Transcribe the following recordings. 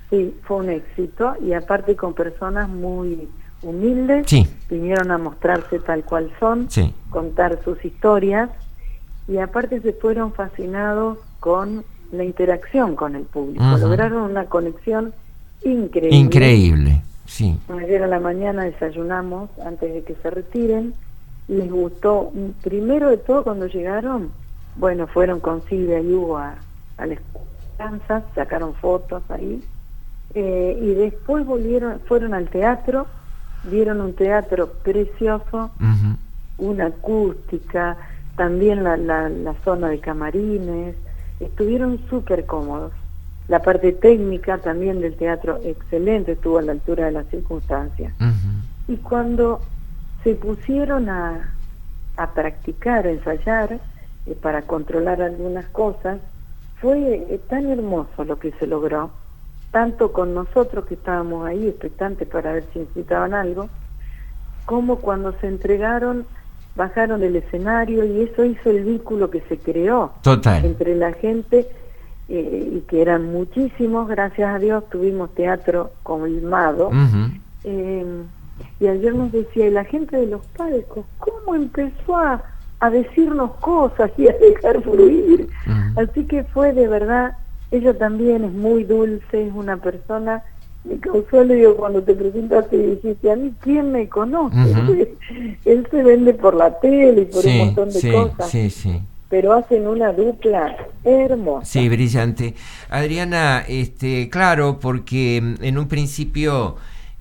Sí, fue un éxito, y aparte con personas muy humildes, Sí. vinieron a mostrarse tal cual son, Sí. contar sus historias, y aparte se fueron fascinados con la interacción con el público. Ujú. Lograron una conexión increíble. Increíble, sí. Ayer a la mañana desayunamos antes de que se retiren. Les gustó, primero de todo cuando llegaron, bueno, fueron con Silvia y Hugo a la Esperanza, sacaron fotos ahí, y después fueron al teatro, vieron un teatro precioso, Ujú. una acústica, también la zona de camarines, estuvieron súper cómodos. La parte técnica también del teatro excelente, estuvo a la altura de las circunstancias. Ujú. Y cuando se pusieron a practicar, a ensayar, para controlar algunas cosas, fue tan hermoso lo que se logró, tanto con nosotros que estábamos ahí expectantes para ver si necesitaban algo, como cuando se entregaron, bajaron del escenario, y eso hizo el vínculo que se creó Total. entre la gente, y que eran muchísimos, gracias a Dios tuvimos teatro colmado. Ujú. Y ayer nos decía, y la gente de los palcos, ¿cómo empezó a decirnos cosas y a dejar fluir? Ujú. Así que fue de verdad, ella también es muy dulce, es una persona, me causó, le digo, cuando te presentaste y dijiste, a mí, ¿quién me conoce? Ujú. Él se vende por la tele y por un montón de sí, cosas, sí. pero hacen una dupla hermosa. Sí, brillante. Adriana, claro, porque en un principio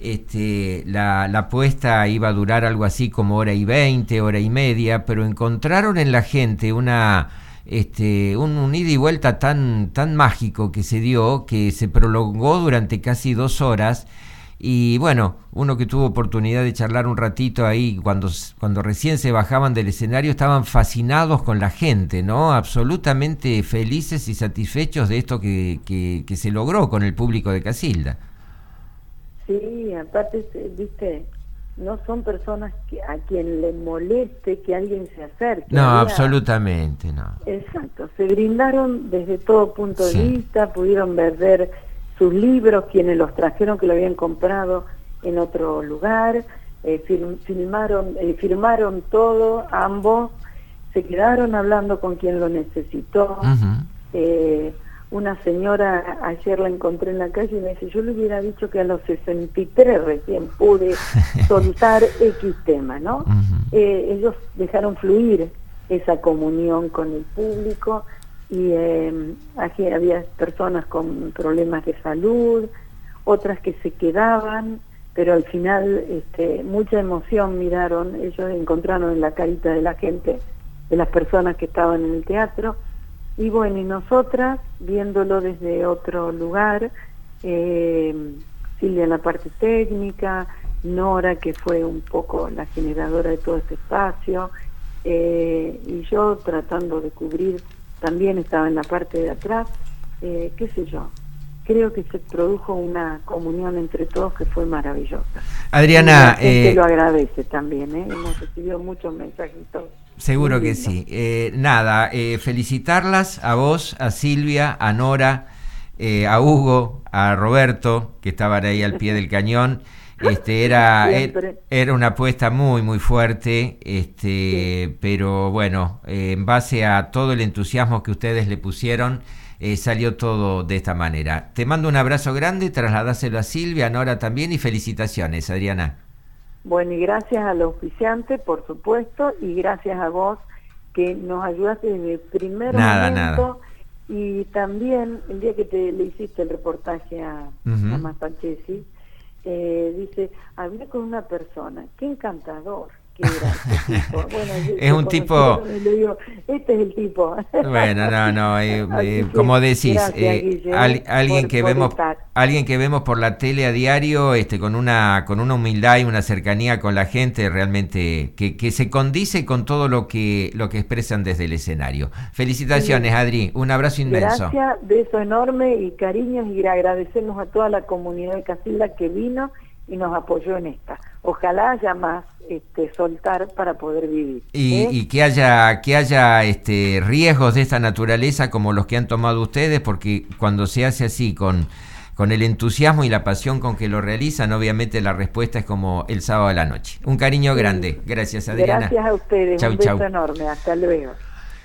la apuesta iba a durar algo así como 1:20, 1:30, pero encontraron en la gente un ida y vuelta tan mágico que se dio, que se prolongó durante casi 2 horas. Y bueno, uno que tuvo oportunidad de charlar un ratito ahí cuando recién se bajaban del escenario, estaban fascinados con la gente, ¿no? Absolutamente felices y satisfechos de esto que se logró con el público de Casilda. Sí, aparte, viste, no son personas a quien le moleste que alguien se acerque. No, absolutamente no. Exacto, se brindaron desde todo punto de Sí. vista, pudieron ver sus libros, quienes los trajeron, que lo habían comprado en otro lugar, firmaron todo, ambos, se quedaron hablando con quien lo necesitó. Uh-huh. Una señora, ayer la encontré en la calle y me dice, yo le hubiera dicho que a los 63 recién pude soltar X tema, ¿no? Uh-huh. Ellos dejaron fluir esa comunión con el público, y aquí había personas con problemas de salud, otras que se quedaban, pero al final mucha emoción miraron, ellos encontraron en la carita de la gente, de las personas que estaban en el teatro. Y bueno, y nosotras, viéndolo desde otro lugar, Silvia en la parte técnica, Nora, que fue un poco la generadora de todo este espacio, y yo tratando de cubrir, también estaba en la parte de atrás, qué sé yo. Creo que se produjo una comunión entre todos que fue maravillosa. Adriana, y la gente lo agradece también, hemos recibido muchos mensajitos. Seguro que sí. Felicitarlas a vos, a Silvia, a Nora, a Hugo, a Roberto, que estaban ahí al pie del cañón. Era una apuesta muy, muy fuerte, Sí. pero bueno, en base a todo el entusiasmo que ustedes le pusieron, salió todo de esta manera. Te mando un abrazo grande, trasladáselo a Silvia, a Nora también, y felicitaciones, Adriana. Bueno, y gracias al auspiciante, por supuesto, y gracias a vos, que nos ayudaste desde el primer momento. Y también, el día que le hiciste el reportaje a Masachesi, dice, hablé con una persona, qué encantador que era este tipo. Bueno, es un tipo... Le digo, este es el tipo. Bueno, como decís, gracias, Guille, alguien que vemos por la tele a diario, con una humildad y una cercanía con la gente realmente que se condice con todo lo que expresan desde el escenario. Felicitaciones, sí. Adri, un abrazo inmenso. Gracias, beso enorme y cariños, y agradecemos a toda la comunidad de Casilda que vino y nos apoyó en esta. Ojalá haya más soltar para poder vivir. Y que haya riesgos de esta naturaleza como los que han tomado ustedes, porque cuando se hace así con con el entusiasmo y la pasión con que lo realizan, obviamente la respuesta es como el sábado a la noche. Un cariño grande. Gracias, Adriana. Gracias a ustedes. Chau, un beso chau. enorme. Hasta luego.